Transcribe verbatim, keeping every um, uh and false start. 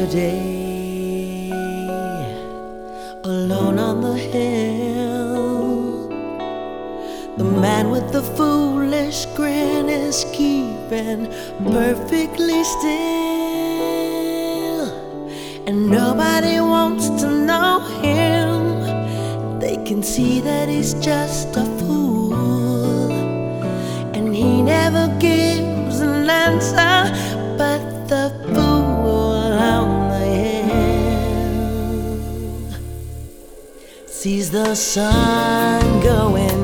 yesterday, alone on the hill. The man with the foolish grin is keeping perfectly still, and nobody wants to know him. They can see that he's just a fool, and he never gives an answer. But the fool on the hill sees the sun going